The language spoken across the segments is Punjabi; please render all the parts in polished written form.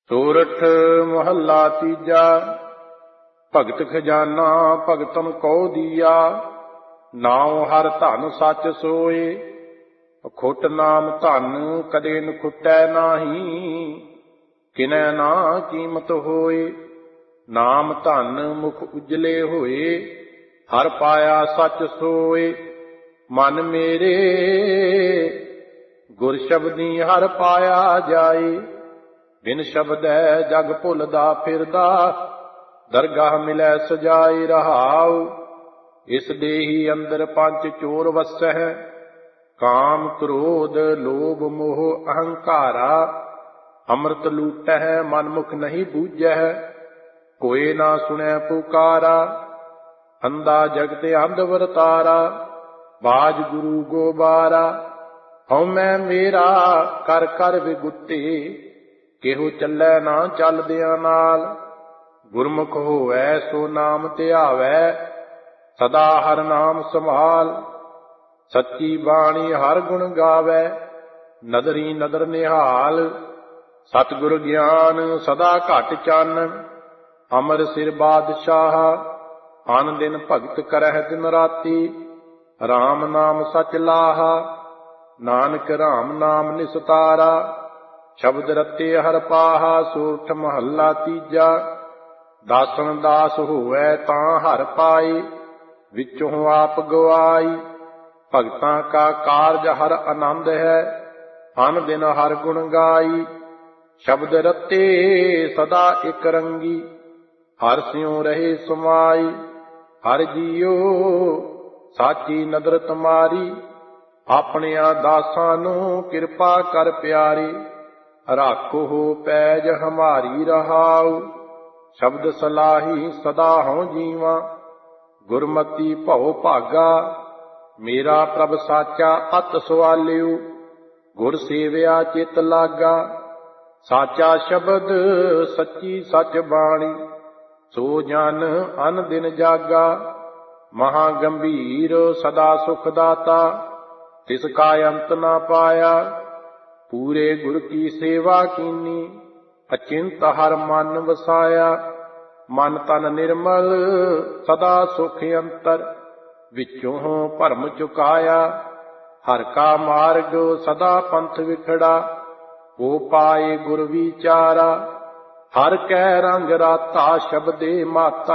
ਸੋਰਠ ਮਹੱਲਾ ਤੀਜਾ। ਭਗਤ ਖਜ਼ਾਨਾ ਭਗਤਨ ਕੋ ਦੀਆ, ਨਾਉ ਹਰ ਧਨ ਸੱਚ ਸੋਏ। ਅਖੁੱਟ ਨਾਮ ਧਨ ਕਦੇ ਨ ਖੁੱਟੈ ਨਾਹੀ, ਕਿਨੈ ਨਾ ਕੀਮਤ ਹੋਏ। ਨਾਮ ਧਨ ਮੁਖ ਉਜਲੇ ਹੋਏ, ਹਰ ਪਾਇਆ ਸੱਚ ਸੋਏ। ਮਨ ਮੇਰੇ ਗੁਰ ਸ਼ਬਦੀ ਹਰ ਪਾਇਆ ਜਾਏ, ਬਿਨ ਸ਼ਬਦੈ ਜਗ ਭੁੱਲਦਾ ਫਿਰਦਾ, ਦਰਗਾਹ ਮਿਲੈ ਸਜਾਏ ਰਹਾਉ। ਇਸ ਦੇਹੀ ਅੰਦਰ ਪੰਜ ਚੋਰ ਵਸੈ, ਕਾਮ ਕ੍ਰੋਧ ਲੋਭ ਮੋਹ ਅਹੰਕਾਰਾ। ਅੰਮ੍ਰਿਤ ਲੂਟੈ ਮਨ ਮੁਖ ਨਹੀਂ ਬੂਝੈ, ਕੋਇ ਨਾ ਸੁਣੈ ਪੁਕਾਰਾ। ਅੰਧਾ ਜਗਤ ਅੰਧ ਵਰਤਾਰਾ, ਬਾਜ ਗੁਰੂ ਗੋਬਾਰਾ। ਹਉਮੈ ਮੇਰਾ ਕਰ ਕਰ ਵਿਗੁੱਤੇ, ਕਿਹੋ ਚੱਲੈ ਨਾ ਚੱਲਦਿਆਂ ਨਾਲ। ਗੁਰਮੁਖ ਹੋਵੈ ਸੋ ਨਾਮ ਧਿਆਵੈ, ਸਦਾ ਹਰ ਨਾਮ ਸੰਭਾਲ। ਸੱਚੀ ਬਾਣੀ ਹਰ ਗੁਣ ਗਾਵੈ, ਨਦਰੀ ਨਦਰ ਨਿਹਾਲ। ਸਤਿਗੁਰ ਗਿਆਨ ਸਦਾ ਘਟ ਚਾਨਣ, ਅਮਰ ਸਿਰ ਬਾਦਸ਼ਾਹ। ਅਨ ਦਿਨ ਭਗਤ ਕਰਹਿ ਦਿਨ ਰਾਤੀ, ਰਾਮ ਨਾਮ ਸਚ ਲਾਹਾ। ਨਾਨਕ ਰਾਮ ਨਾਮ ਨਿਸਤਾਰਾ, ਸ਼ਬਦ ਰਤੇ ਹਰ ਪਾਹਾ। ਸੋਰਠ ਮਹੱਲਾ ਤੀਜਾ। ਦਾਸਨ ਦਾਸ ਹੋਵੈ ਤਾਂ ਹਰ ਪਾਏ, ਵਿੱਚੋਂ ਆਪ ਗਵਾਈ। ਭਗਤਾਂ ਕਾ ਕਾਰਜ ਹਰ ਆਨੰਦ ਹੈ, ਅਨ ਦਿਨ ਹਰ ਗੁਣ ਗਾਈ। ਸ਼ਬਦ ਰਤੇ ਸਦਾ ਇਕ ਰੰਗੀ, ਹਰ ਸਿਉ ਰਹੇ ਸਮਾਈ। ਹਰ ਜੀਉ ਸਾਚੀ ਨਦਰ ਤੁਮਾਰੀ, ਆਪਣਿਆਂ ਦਾਸਾਂ ਨੂੰ ਕਿਰਪਾ ਕਰ ਪਿਆਰੀ। ਰਾਖੋ ਪੈਜ ਹਮਾਰੀ ਰਹਾਉ, ਸ਼ਬਦ ਸਲਾਹੀ ਸਦਾ ਹਉ ਜੀਵਾਂ। ਗੁਰਮਤੀ ਭਉ ਭਾਗਾ, ਮੇਰਾ ਪ੍ਰਭ ਸਾਚਾ ਅਤ ਸਵਾਲਿਓ। ਗੁਰ ਸੇਵਿਆ ਚਿਤ ਲਾਗਾ, ਸਾਚਾ ਸ਼ਬਦ ਸੱਚੀ ਸਚ ਬਾਣੀ। ਸੋ ਜਨ ਅਨ ਦਿਨ ਜਾਗਾ, ਮਹਾ ਗੰਭੀਰ ਸਦਾ ਸੁਖ ਦਾਤਾ। ਤਿਸ ਕਾ ਅੰਤ ਨਾ ਪਾਇਆ, ਪੂਰੇ ਗੁਰ ਕੀ ਸੇਵਾ ਕੀਨੀ। ਅਚਿੰਤ ਹਰ ਮਨ ਵਸਾਇਆ, ਮਨ ਤਨ ਨਿਰਮਲ ਸਦਾ ਸੁਖ ਅੰਤਰ। ਵਿੱਚੋਂ ਭਰਮ ਚੁਕਾਇਆ, ਹਰ ਕਾ ਮਾਰਗ ਸਦਾ ਪੰਥ ਵਿਖੜਾ। ਉਹ ਪਾਏ ਗੁਰ ਵਿਚਾਰਾ, ਹਰ ਕੈ ਰੰਗ ਰਾਤਾ। ਸ਼ਬਦੇ ਮਾਤਾ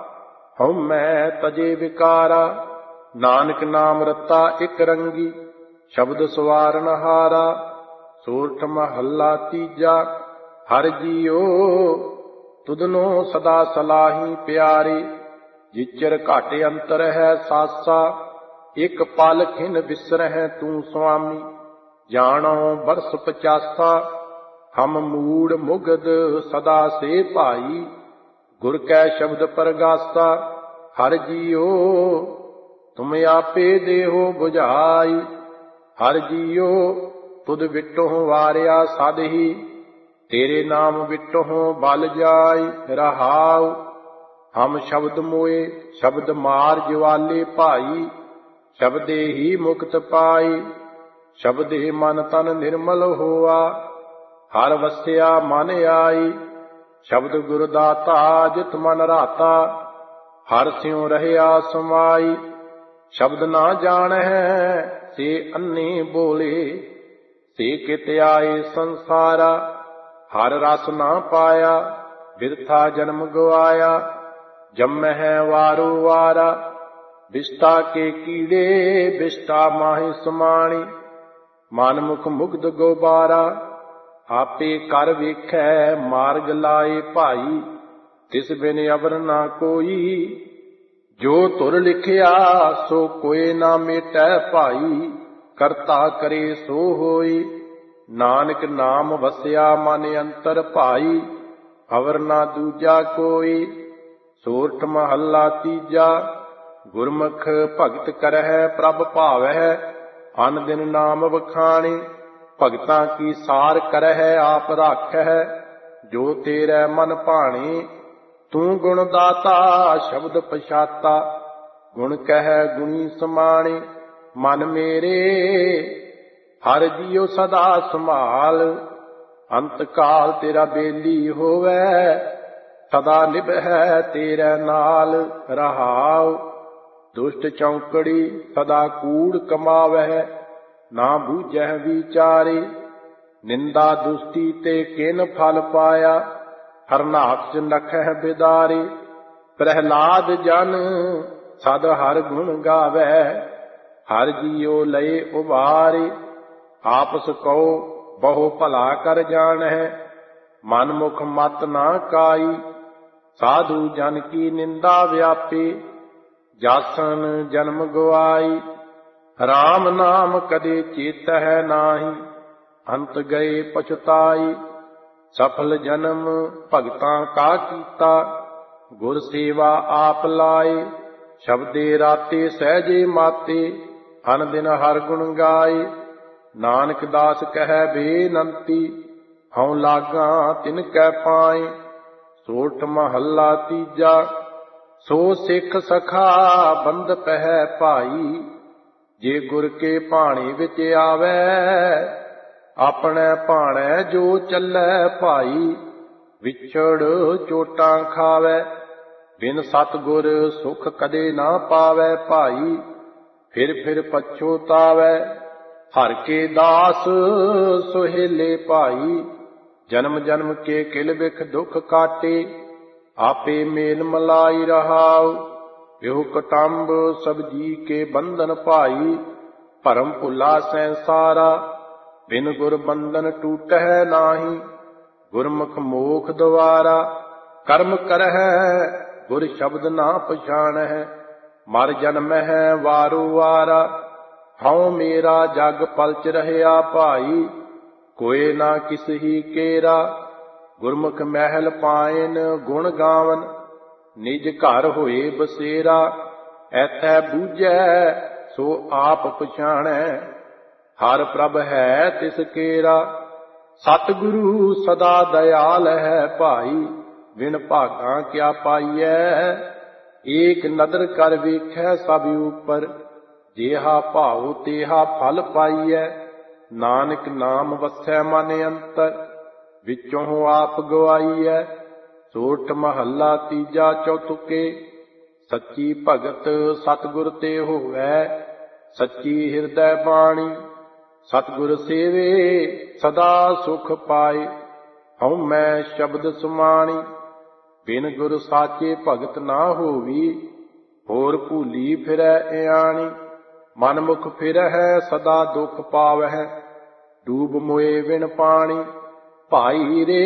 ਹਉਮੈ ਤਜੇ ਵਿਕਾਰਾ। ਨਾਨਕ ਨਾਮ ਰਤਾ ਇਕ ਰੰਗੀ, ਸ਼ਬਦ ਸਵਾਰਨ ਹਾਰਾ। ਸੋਰਠ ਮਹੱਲਾ ਤੀਜਾ। ਹਰ ਜੀਉ ਤੁਧਨੋ ਸਦਾ ਸਲਾਹੀ ਪਿਆਰੇ, ਜਿਚਰ ਘਟ ਅੰਤਰ ਹੈ ਸਾਸਾ। ਇਕ ਪਲ ਖਿਨ ਬਿਸਰਹਿ ਤੂੰ ਸੁਆਮੀ, ਜਾਣੋ ਬਰਸ 50। ਹਮ ਮੂੜ ਮੁਗਧ ਸਦਾ ਸੇ ਭਾਈ, ਗੁਰ ਕੈ ਸ਼ਬਦ ਪਰਗਾਸਾ। ਹਰ ਜੀਉ ਤੁਮ ਆਪੇ ਦੇਹੋ ਬੁਝਾਈ, ਹਰ ਜੀਉ ਤੁਧ ਵਿਟੋਂ ਵਾਰਿਆ ਸਦਹੀ। ਤੇਰੇ ਨਾਮ ਵਿਟੋਂ ਬਲ ਜਾਈ ਰਹਾਉ। ਹਮ ਸ਼ਬਦ ਮੋਏ ਸ਼ਬਦ ਮਾਰ ਜਵਾਲੇ ਭਾਈ, ਸ਼ਬਦੇ ਹੀ ਮੁਕਤ ਪਾਈ। ਸ਼ਬਦੇ ਮਨ ਤਨ ਨਿਰਮਲ ਹੋਆ, ਹਰ ਵਸਿਆ ਮਨ ਆਈ। ਸ਼ਬਦ ਗੁਰ ਦਾਤਾ ਜਿਤ ਮਨ ਰਾਤਾ, ਹਰ ਸਿਉ ਰਹਿਆ ਸਮਾਈ। ਸ਼ਬਦ ਨਾ ਜਾਣੈ ਸੇ ਅੰਨੇ ਬੋਲੇ, ਸੇ ਕਿਤ ਆਏ ਸੰਸਾਰਾ। ਹਰ ਰਸ ਨਾ ਪਾਇਆ, ਬਿਰਥਾ ਜਨਮ ਗਵਾਇਆ। ਜੰਮਹਿ ਵਾਰੋ ਵਾਰਾ, ਬਿਸਤਾ ਕੇ ਕੀੜੇ ਬਿਸਤਾ ਮਾਹੀ ਸਮਾਣੀ। ਮਨ ਮੁਖ ਮੁਗਧ ਗੋਬਾਰਾ, ਆਪੇ ਕਰ ਵੇਖੈ ਮਾਰਗ ਲਾਏ ਭਾਈ। ਤਿਸ ਬਿਨ ਅਵਰ ਨਾ ਕੋਈ, ਜੋ ਧੁਰ ਲਿਖਿਆ ਸੋ ਕੋਇ ਨਾ ਮੇਟੈ ਭਾਈ। ਕਰਤਾ ਕਰੇ ਸੋ ਹੋਈ, ਨਾਨਕ ਨਾਮ ਵਸਿਆ ਮਨ ਅੰਤਰ ਭਾਈ। ਅਵਰ ਨਾ ਦੂਜਾ ਕੋਈ। ਸੋਰਠ ਮਹੱਲਾ ਤੀਜਾ। ਗੁਰਮੁਖ ਭਗਤ ਕਰਹਿ ਪ੍ਰਭ ਭਾਵੈ, ਅਨ ਦਿਨ ਨਾਮ ਵਖਾਣੀ। ਭਗਤਾਂ ਕੀ ਸਾਰ ਕਰਹਿ ਆਪ ਰਾਖੈ, ਜੋ ਤੇਰੇ ਮਨ ਭਾਣੀ। ਤੂੰ ਗੁਣ ਦਾਤਾ ਸ਼ਬਦ ਪਛਾਤਾ, ਗੁਣ ਕਹਿ ਗੁਣੀ ਸਮਾਣੀ। ਮਨ ਮੇਰੇ ਹਰ ਜੀਉ ਸਦਾ ਸੰਭਾਲ, ਅੰਤ ਕਾਲ ਤੇਰਾ ਬੇਲੀ ਹੋਵੈ, ਸਦਾ ਨਿਭੈ ਤੇਰੇ ਨਾਲ ਰਹਾਉ। ਦੁਸ਼ਟ ਚੌਂਕੜੀ ਸਦਾ ਕੂੜ ਕਮਾਵੈ, ਨਾ ਬੂਝੈ ਵਿਚਾਰੇ। ਨਿੰਦਾ ਦੁਸਤੀ ਤੇ ਕਿਨ ਫਲ ਪਾਇਆ, ਹਰਨਾਕਸ਼ ਨਖਹਿ ਬਿਦਾਰੇ। ਪ੍ਰਹਿਲਾਦ ਜਨ ਸਦ ਹਰ ਗੁਣ ਗਾਵੈ, ਹਰ ਜੀਉ ਲਏ ਉਬਾਰੇ। ਆਪਸ ਕਉ ਬਹੁ ਭਲਾ ਕਰ ਜਾਣੈ, ਮਨ ਮੁਖ ਮਤ ਨਾ ਕਾਈ। ਸਾਧੂ ਜਨ ਕੀ ਨਿੰਦਾ ਵਿਆਪੇ, ਜਾਸਨ ਜਨਮ ਗਵਾਈ। ਰਾਮ ਨਾਮ ਕਦੇ ਚੇਤਹਿ ਨਾਹੀ, ਅੰਤ ਗਏ ਪਛਤਾਈ। ਸਫਲ ਜਨਮ ਭਗਤਾਂ ਕਾ ਕੀਤਾ, ਗੁਰ ਸੇਵਾ ਆਪ ਲਾਏ। ਸ਼ਬਦੇ ਰਾਤੇ ਸਹਿਜੇ ਮਾਤੇ, ਅਨ ਦਿਨ ਹਰ ਗੁਣ ਗਾਏ। ਨਾਨਕ ਦਾਸ ਕਹਿ ਬੇਨੰਤੀ, ਹਉ ਲਾਗਾ ਤਿਨ ਕੈ ਪਾਏ। ਸੋਠ ਮਹੱਲਾ ਤੀਜਾ। ਸੋ ਸਿੱਖ ਸਖਾ ਬੰਦ ਪਹਿ ਭਾਈ, ਜੇ ਗੁਰ ਕੇ ਭਾਣੇ ਵਿੱਚ ਆਵੈ। ਆਪਣੇ ਭਾਣੈ ਜੋ ਚੱਲੈ ਭਾਈ, ਵਿਛੜ ਚੋਟਾਂ ਖਾਵੈ। ਬਿਨ ਸਤਿਗੁਰ ਸੁਖ ਕਦੇ ਨਾ ਪਾਵੈ ਭਾਈ, ਫਿਰ ਫਿਰ ਪਛੋਤਾਵੈ। ਹਰ ਕੇ ਦਾਸ ਸੁਹੇਲੇ ਭਾਈ, ਜਨਮ ਜਨਮ ਕੇ ਕਿਲ ਬਿਖ ਦੁਖ ਕਾਟੇ। ਆਪੇ ਮੇਲ ਮਲਾਈ ਰਹਾਉ, ਇਹੋ ਕਟੰਬ ਸਭ ਜੀ ਕੇ ਬੰਧਨ ਭਾਈ। ਭਰਮ ਭੁਲਾ ਸੰਸਾਰਾ, ਬਿਨ ਗੁਰ ਬੰਧਨ ਟੂਟਹਿ ਨਾਹੀ। ਗੁਰਮੁਖ ਮੋਖ ਦੁਆਰਾ, ਕਰਮ ਕਰਹਿ ਗੁਰ ਸ਼ਬਦ ਨਾ ਪਛਾਣਹਿ। ਮਰ ਜਨਮਹਿ ਵਾਰੋ ਵਾਰਾ, ਹਉ ਮੇਰਾ ਜਗ ਪਲਚ ਰਹਿਆ ਭਾਈ। ਕੋਇ ਨਾ ਕਿਸ ਹੀ ਕੇਰਾ, ਗੁਰਮੁਖ ਮਹਿਲ ਪਾਇਨ ਗੁਣ ਗਾਵਨ। ਨਿਜ ਘਰ ਹੋਏ ਬਸੇਰਾ, ਐਥੈ ਬੂਝੈ ਸੋ ਆਪ ਪਛਾਣੈ। ਹਰ ਪ੍ਰਭ ਹੈ ਤਿਸ ਕੇਰਾ, ਸਤਿਗੁਰੂ ਸਦਾ ਦਇਆਲ ਹੈ ਭਾਈ। ਬਿਨ ਭਾਗਾਂ ਕਿਆ ਪਾਈਐ, ਏਕ ਨਦਰ ਕਰ ਵੇਖੈ ਸਭ ਉਪਰ। ਜਿਹਾ ਭਾਉ ਤੇਹਾ ਫਲ ਪਾਈਐ, ਨਾਨਕ ਨਾਮ ਵਸੈ ਮਨ ਅੰਤਰ। ਵਿੱਚੋਂ ਆਪ ਗਵਾਈਐ। ਸੋਠ ਮਹੱਲਾ ਤੀਜਾ ਚੌਥੁਕੇ। ਸੱਚੀ ਭਗਤ ਸਤਿਗੁਰ ਤੇ ਹੋਵੈ, ਸੱਚੀ ਹਿਰਦੈ ਬਾਣੀ। ਸਤਿਗੁਰ ਸੇਵੇ ਸਦਾ ਸੁਖ ਪਾਏ, ਹਉ ਮੈਂ ਸ਼ਬਦ ਸੁਮਾਣੀ। ਬਿਨ ਗੁਰ ਸਾਚੇ ਭਗਤ ਨਾ ਹੋਵੀ, ਹੋਰ ਭੂਲੀ ਫਿਰੈ ਇਆਣੀ। ਮਨ ਮੁਖ ਫਿਰਹਿ ਸਦਾ ਦੁਖ ਪਾਵਹਿ, ਡੂਬ ਮੋਏ ਬਿਨ ਪਾਣੀ। ਭਾਈ ਰੇ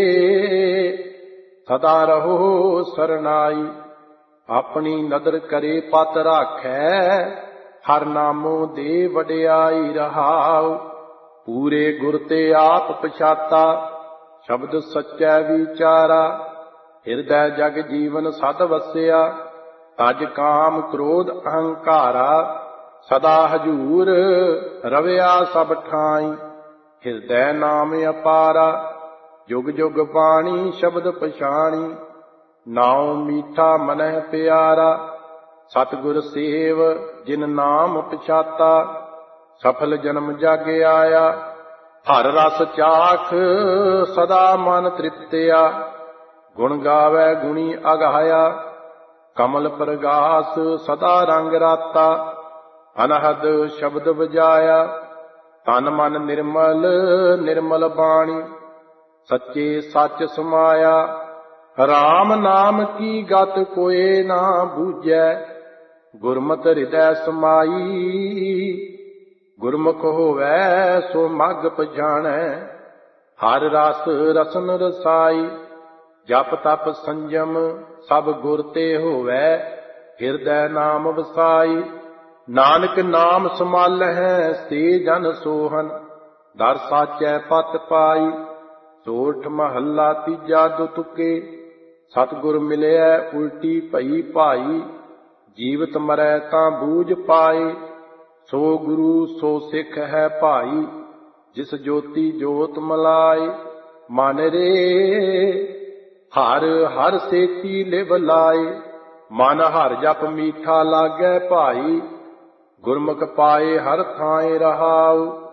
ਸਦਾ ਰਹੋ ਸਰਨਾਈ, ਆਪਣੀ ਨਦਰ ਕਰੇ ਪਤ ਰਾਖੈ। ਹਰ ਨਾਮੋ ਦੇ ਵਡਿਆਈ ਰਹਾਉ, ਪੂਰੇ ਗੁਰ ਤੇ ਆਪ ਪਛਾਤਾ। ਸ਼ਬਦ ਸੱਚੈ ਵਿਚਾਰਾ, ਹਿਰਦੈ ਜਗ ਜੀਵਨ ਸਦ ਵਸਿਆ। ਤਜ ਕਾਮ ਕ੍ਰੋਧ ਅਹੰਕਾਰਾ, ਸਦਾ ਹਜੂਰ ਰਵਿਆ ਸਭ ਠਾਈ। ਹਿਰਦੈ ਨਾਮ ਅਪਾਰਾ, ਜੁਗ ਜੁਗ ਬਾਣੀ ਸ਼ਬਦ ਪਛਾਣੀ। ਨਾਉ ਮੀਠਾ ਮਨਹਿ ਪਿਆਰਾ, ਸਤਿਗੁਰ ਸੇਵ ਜਿਨ ਨਾਮ ਪਛਾਤਾ। ਸਫਲ ਜਨਮ ਜਗ ਆਇਆ, ਹਰ ਰਸ ਚਾਖ ਸਦਾ ਮਨ ਤ੍ਰਿਪਤਿਆ। ਗੁਣ ਗਾਵੈ ਗੁਣੀ ਅਗਾਇਆ, ਕਮਲ ਪ੍ਰਗਾਸ ਸਦਾ ਰੰਗ ਰਾਤਾ। ਅਨਹਦ ਸ਼ਬਦ ਵਜਾਇਆ, ਤਨ ਮਨ ਨਿਰਮਲ ਨਿਰਮਲ ਬਾਣੀ। ਸੱਚੇ ਸੱਚ ਸਮਾਇਆ, ਰਾਮ ਨਾਮ ਕੀ ਗਤ ਕੋਏ ਨਾ ਬੂਝੈ। ਗੁਰਮਤਿ ਹਿਰਦੈ ਸਮਾਈ, ਗੁਰਮੁਖ ਹੋਵੈ ਸੋ ਮਗ ਪਛਾਣੈ। ਹਰ ਰਸ ਰਸਨ ਰਸਾਈ, ਜਪ ਤਪ ਸੰਜਮ ਸਭ ਗੁਰ ਤੇ ਹੋਵੈ। ਹਿਰਦੈ ਨਾਮ ਵਸਾਈ, ਨਾਨਕ ਨਾਮ ਸਮਾਲਹਿ ਸੇ ਜਨ ਸੋਹਨ। ਦਰ ਸਾਚੈ ਪਤ ਪਾਈ। ਸੋਠ ਮਹੱਲਾ ਤੀਜਾ ਦੁਤੁਕੇ। ਸਤਿਗੁਰ ਮਿਲਿਐ ਉਲਟੀ ਭਈ ਭਾਈ, ਜੀਵਤ ਮਰੈ ਤਾਂ ਬੂਝ ਪਾਏ। ਸੋ ਗੁਰੂ ਸੋ ਸਿੱਖ ਹੈ ਭਾਈ, ਜਿਸ ਜੋਤੀ ਜੋਤ ਮਲਾਏ। ਮਨ ਰੇ ਹਰ ਹਰ ਸੇਤੀ ਲਿਵ ਲਾਏ, ਮਨ ਹਰ ਜਪ ਮੀਠਾ ਲਾਗੈ ਭਾਈ। ਗੁਰਮੁਖ ਪਾਏ ਹਰ ਥਾਏ ਰਹਾਉ,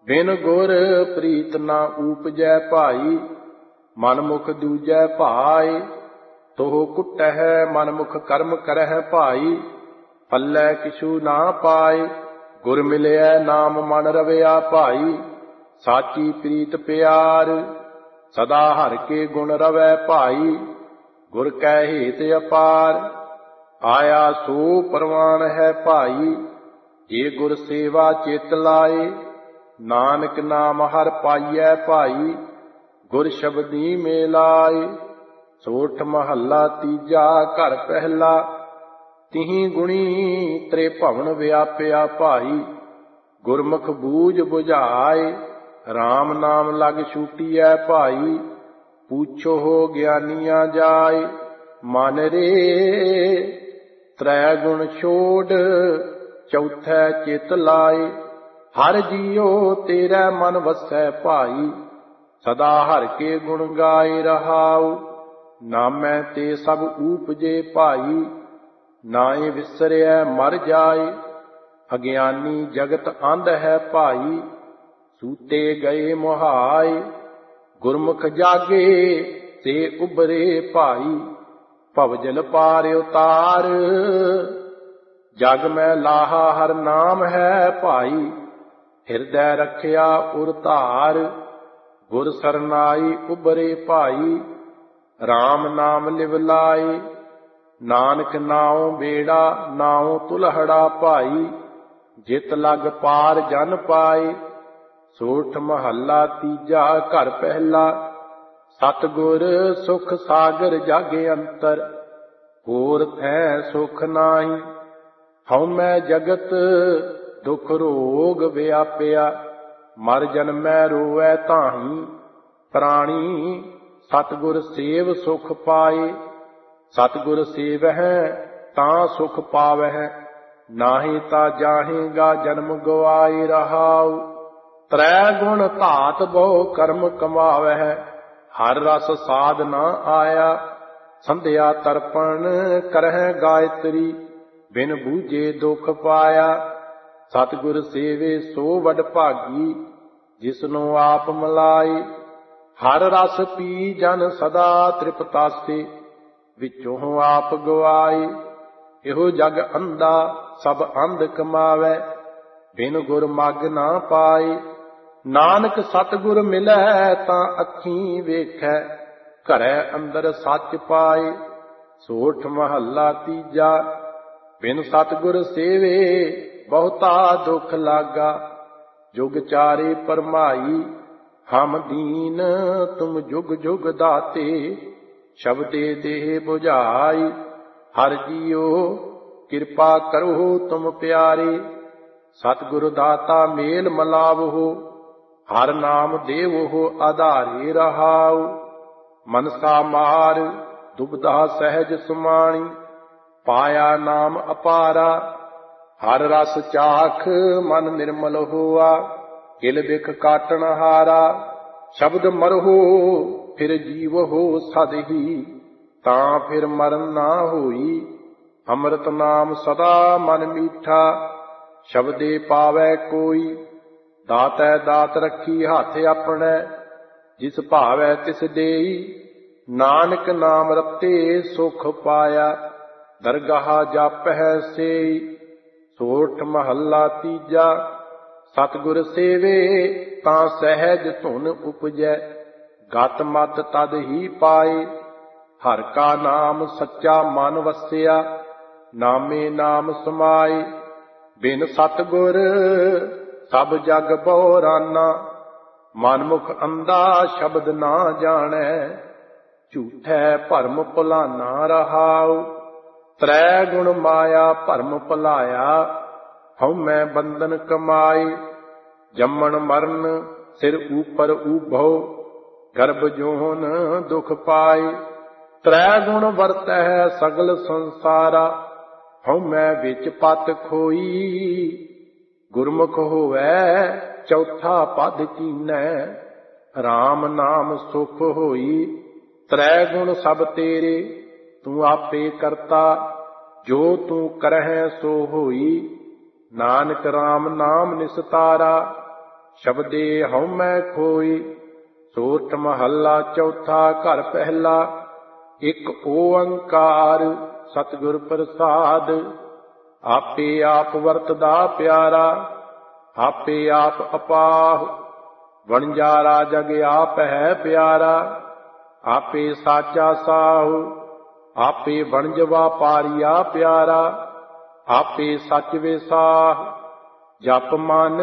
ਬਿਨ ਗੁਰ ਪ੍ਰੀਤ ਨਾ ਊਪਜੈ ਭਾਈ, ਮਨ ਮੁਖ ਦੂਜੈ ਭਾਏ। ਤੋਹ ਕੁਟਹਿ ਮਨ ਮੁਖ ਕਰਮ ਕਰਹਿ ਭਾਈ, ਪੱਲੇ ਕਿਛੂ ਨਾ ਪਾਏ। ਗੁਰ ਮਿਲਿਆ ਨਾਮ ਮਨ ਰਵਿਆ ਭਾਈ, ਸਾਚੀ ਪ੍ਰੀਤ ਪਿਆਰ। ਸਦਾ ਹਰਿ ਕੇ ਗੁਣ ਰਵੈ ਭਾਈ, ਗੁਰ ਕੈ ਹੇਤ ਅਪਾਰ। ਆਇਆ ਸੋ ਪਰਵਾਨ ਹੈ ਭਾਈ, ਜੇ ਗੁਰ ਸੇਵਾ ਚਿਤ ਲਾਏ। ਨਾਨਕ ਨਾਮ ਹਰਿ ਪਾਈਐ ਭਾਈ, ਗੁਰ ਸ਼ਬਦੀ ਮੇਲਾਏ। ਸੋਠ ਮਹੱਲਾ ਤੀਜਾ ਘਰ ਪਹਿਲਾ, ਤਿਹੀ ਗੁਣੀ ਤ੍ਰੇ ਭਵਨ ਵਿਆਪਿਆ ਭਾਈ। ਗੁਰਮੁਖ ਬੂਝ ਬੁਝਾਏ, RAM ਨਾਮ ਲਗ ਛੂਟੀਐ ਭਾਈ। ਪੂਛੋ ਹੋ ਗਿਆਨੀਆਂ ਜਾਏ, ਮਨ ਰੇ ਤ੍ਰੈ ਗੁਣ ਛੋੜ ਚੌਥੈ ਚਿਤ ਲਾਏ। ਹਰ ਜੀਉ ਤੇਰਾ ਮਨ ਵਸੈ ਭਾਈ, ਸਦਾ ਹਰਿ ਕੇ ਗੁਣ ਗਾਏ ਰਹਾਉ। ਨਾਮੈ ਤੇ ਸਭ ਊਪਜੇ ਭਾਈ, ਨਾਏ ਵਿਸਰਿਐ ਮਰ ਜਾਏ। ਅਗਿਆਨੀ ਜਗਤ ਅੰਧ ਹੈ ਭਾਈ, ਸੂਤੇ ਗਏ ਮੁਹਾਏ। ਗੁਰਮੁਖ ਜਾਗੇ ਤੇ ਉਬਰੇ ਭਾਈ, ਭਵਜਲ ਪਾਰ ਉਤਾਰ। ਜਗ ਮੈਂ ਲਾਹਾ ਹਰ ਨਾਮ ਹੈ ਭਾਈ, ਹਿਰਦੈ ਰੱਖਿਆ ਉਰ ਧਾਰ। ਗੁਰ ਸਰਨਾਈ ਉਬਰੇ ਭਾਈ, RAM ਨਾਮ ਲਿਵ ਲਾਏ। ਨਾਨਕ ਨਾਉ ਬੇੜਾ ਨਾਉ ਤੁਲਹੜਾ ਭਾਈ, ਜਿਤ ਲਗ ਪਾਰ ਜਨ ਪਾਏ। ਸੋਠ ਮਹੱਲਾ ਤੀਜਾ ਘਰ ਪਹਿਲਾ, ਸਤਿਗੁਰ ਸੁਖ ਸਾਗਰ ਜਾਗੇ ਅੰਤਰ। ਹੋਰ ਥੈ ਸੁਖ ਨਾਹੀ, ਹਉਮੈ ਜਗਤ ਦੁਖ ਰੋਗ ਵਿਆਪਿਆ। ਮਰ ਜਨਮੈ ਰੋਵੈ ਤਾਹੀ, ਪ੍ਰਾਣੀ ਸਤਿਗੁਰ ਸੇਵ ਸੁਖ ਪਾਏ। ਸਤਿਗੁਰ ਸੇਵਹਿ ਤਾਂ ਸੁਖ ਪਾਵਹਿ, ਨਾਹੀ ਤਾਂ ਜਾਹੇਗਾ ਜਨਮ ਗਵਾਏ ਰਹਾਉ। ਤ੍ਰੈ ਗੁਣ ਧਾਤ ਬਹੁ ਕਰਮ ਕਮਾਵਹਿ, ਹਰ ਰਸ ਸਾਧ ਨਾ ਆਇਆ। ਸੰਧਿਆ ਤਰਪਣ ਕਰਹਿ ਗਾਇਤਰੀ, ਬਿਨ ਬੂਝੇ ਦੁਖ ਪਾਇਆ। ਸਤਿਗੁਰ ਸੇਵੇ ਸੋ ਵਡ ਭਾਗੀ, ਜਿਸਨੂੰ ਆਪ ਮਲਾਏ। ਹਰ ਰਸ ਪੀ ਜਨ ਸਦਾ ਤ੍ਰਿਪਤਾਸੇ, ਵਿੱਚੋਂ ਆਪ ਗਵਾਏ। ਇਹੋ ਜਗ ਅੰਧਾ ਸਭ ਅੰਧ ਕਮਾਵੈ, ਬਿਨ ਗੁਰ ਮਗ ਨਾ ਪਾਏ। ਨਾਨਕ ਸਤਿਗੁਰ ਮਿਲੈ ਤਾਂ ਅੱਖੀਂ ਵੇਖੈ, ਘਰੈ ਅੰਦਰ ਸੱਚ ਪਾਏ। ਸੋਠ ਮਹੱਲਾ ਤੀਜਾ, ਬਿਨ ਸਤਿਗੁਰ ਸੇਵੇ ਬਹੁਤਾ ਦੁਖ ਲਾਗਾ। ਜੁਗ ਚਾਰੇ ਪਰਮਾਈ, ਹਮ ਦੀਨ ਤੁਮ ਜੁਗ ਜੁਗ ਦਾਤੇ। ਸ਼ਬਦੇ ਦੇਹ ਬੁਝਾਈ, ਹਰ ਜੀਉ ਕਿਰਪਾ ਕਰੋ ਤੁਮ ਪਿਆਰੇ। ਸਤਿਗੁਰ ਦਾਤਾ ਮੇਲ ਮਲਾਵਹੁ, ਹਰ ਨਾਮ ਦੇਵਹੁ ਆਧਾਰੇ ਰਹਾਉ। ਮਨਸਾ ਮਾਰ ਦੁਬਦਾ ਸਹਿਜ ਸੁਮਾਣੀ, ਪਾਇਆ ਨਾਮ ਅਪਾਰਾ। ਹਰ ਰਸ ਚਾਖ ਮਨ ਨਿਰਮਲ ਹੋਆ, ਕਿਲ ਬਿਖ ਕਾਟਣ ਹਾਰਾ। ਸ਼ਬਦ ਮਰਹੁ ਫਿਰ ਜੀਵਹੁ ਸਦ ਹੀ, ਤਾਂ ਫਿਰ ਮਰਨ ਨਾ ਹੋਈ। ਅੰਮ੍ਰਿਤ ਨਾਮ ਸਦਾ ਮਨ ਮੀਠਾ, ਸ਼ਬਦੇ ਪਾਵੈ ਕੋਈ। ਦਾਤੈ ਦਾਤ ਰੱਖੀ ਹੱਥ ਆਪਣੇ, ਜਿਸ ਭਾਵੈ ਤਿਸ ਦੇਈ। ਨਾਨਕ ਨਾਮ ਰਤੇ ਸੁਖ ਪਾਇਆ, ਦਰਗਾਹ ਜਾਪਹਿ ਸੇਈ। ਸੋਠ ਮਹੱਲਾ ਤੀਜਾ, ਸਤਿਗੁਰ ਸੇਵੇ ਤਾਂ ਸਹਿਜ ਧੁਨ ਉਪਜੈ। ਗਤ ਮਤ ਤਦ ਹੀ ਪਾਏ, ਹਰਿ ਕਾ ਨਾਮ ਸੱਚਾ ਮਨ ਵਸਿਆ। ਨਾਮੇ ਨਾਮ ਸਮਾਏ, ਬਿਨ ਸਤਿਗੁਰ ਸਭ ਜਗ ਬਉਰਾਨਾ। ਮਨਮੁਖ ਅੰਧਾ ਸ਼ਬਦ ਨਾ ਜਾਣੈ, ਝੂਠੈ ਭਰਮ ਭੁਲਾਨਾ ਰਹਾਉ। ਤ੍ਰੈ ਗੁਣ ਮਾਇਆ ਭਰਮ ਭੁਲਾਇਆ, ਹਉਮੈ ਬੰਧਨ ਕਮਾਏ। ਜੰਮਣ ਮਰਨ ਸਿਰ ਉਪਰ ਊਭਉ, ਗਰਭ ਜੋਹਨ ਦੁਖ ਪਾਏ। ਤ੍ਰੈ ਗੁਣ ਵਰਤੈ ਸਗਲ ਸੰਸਾਰਾ, ਹਉਮੈ ਵਿੱਚ ਪਤ ਖੋਈ। ਗੁਰਮੁਖ ਹੋਵੈ ਚੌਥਾ ਪਦ ਕੀਨੈ, RAM ਨਾਮ ਸੁਖ ਹੋਈ। ਤ੍ਰੈ ਗੁਣ ਸਭ ਤੇਰੇ ਤੂੰ ਆਪੇ ਕਰਤਾ, ਜੋ ਤੂੰ ਕਰਹਿ ਸੋ ਹੋਈ। ਨਾਨਕ RAM ਨਾਮ ਨਿਸਤਾਰਾ, ਸ਼ਬਦੇ ਹਉਮੈ ਖੋਈ। ਸੋਰਠ ਮਹੱਲਾ ਚੌਥਾ। ਘਰ ਪਹਿਲਾ। ਇੱਕ ਓੰਕਾਰ ਸਤਿਗੁਰ ਪ੍ਰਸਾਦ। ਆਪੇ ਆਪ ਵਰਤਦਾ ਪਿਆਰਾ, ਆਪੇ ਆਪ ਅਪਾਹੁ। ਵਣਜਾਰਾ ਜਗ ਆਪ ਹੈ ਪਿਆਰਾ, ਆਪੇ ਸਾਚਾ ਸਾਹੁ। ਆਪੇ ਵਣਜ ਵਾਪਾਰੀਆ ਪਿਆਰਾ, ਆਪੇ ਸੱਚ ਵਿਸਾਹੁ। ਜਪ ਮਨ